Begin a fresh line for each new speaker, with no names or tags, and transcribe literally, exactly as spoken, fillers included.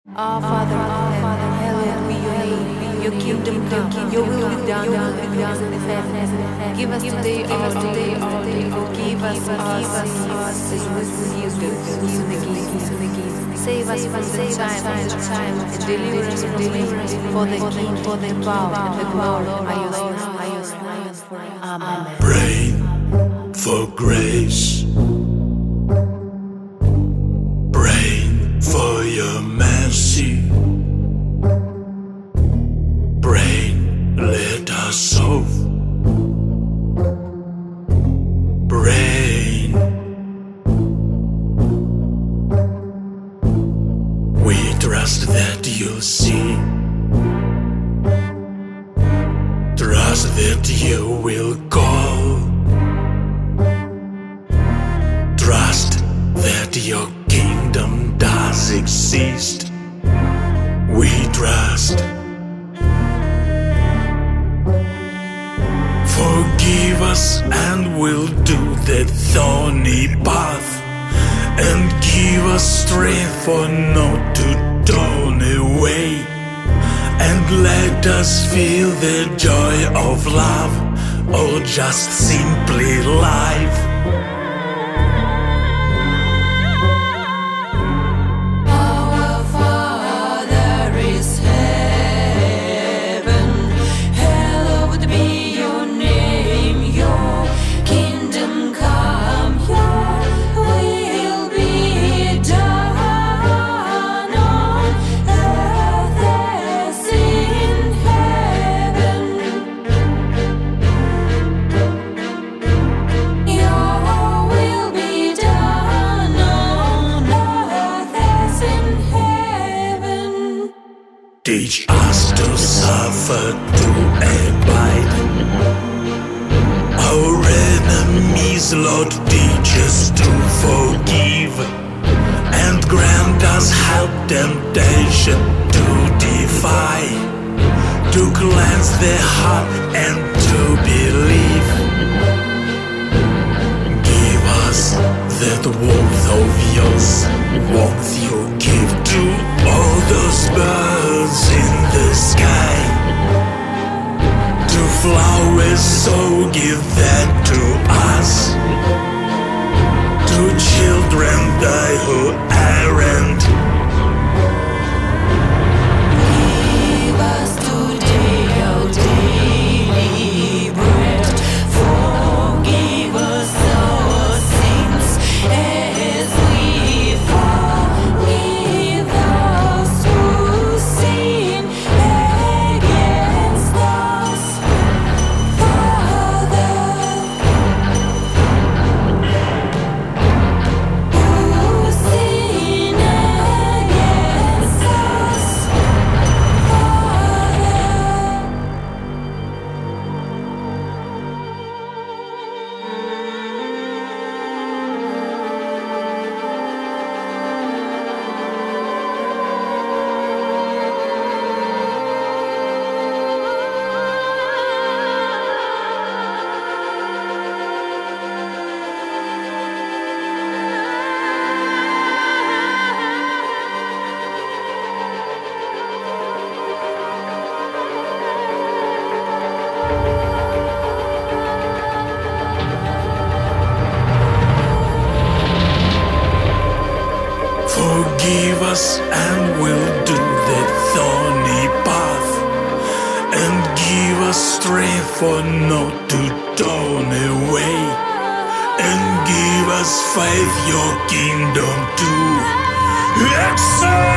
Our Father, our Father, hallowed be your name. Your kingdom come, your will be done on earth as in heaven. Give us today our day, our day. Forgive us our sins, as we forgive those who sin against us. Save us from the time, the time, and deliver us from evil. For the kingdom, for the power, and the glory are yours, are yours, are yours forever. Amen.
Praying for grace. Praying for your mercy. Praying, let us solve. Praying, we trust that you'll see. Trust that you will call. Trust that your kingdom does exist. We trust. Forgive us and we'll do that thorny path, and give us strength for not to turn away, and let us feel the joy of love, or just simply life. Teach us to suffer, to abide. Our enemies, Lord, teach us to forgive, and grant us help temptation to defy, to cleanse the heart and to believe. Give us that warmth of yours, warmth you give to all those birds in the sky, to flowers, so give that to us, to children die who errant.
Give us today our daily bread. Forgive us our sins as we forgive those who sin against us. Father, who sin against us.
Forgive us and we'll do that thorny path, and give us strength for not to turn away, and give us faith your kingdom to excel.